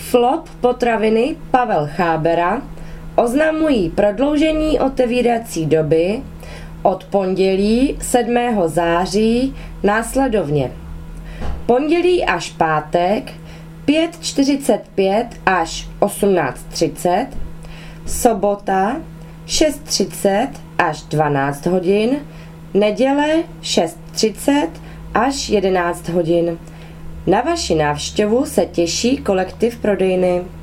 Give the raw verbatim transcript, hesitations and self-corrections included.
Flop potraviny Pavel Chábera oznamují prodloužení otevírací doby od pondělí sedmého září následovně. Pondělí až pátek pět čtyřicet pět až osmnáct třicet, sobota šest třicet až dvanáct hodin, neděle šest třicet až jedenáct hodin. Na vaši návštěvu se těší kolektiv prodejny.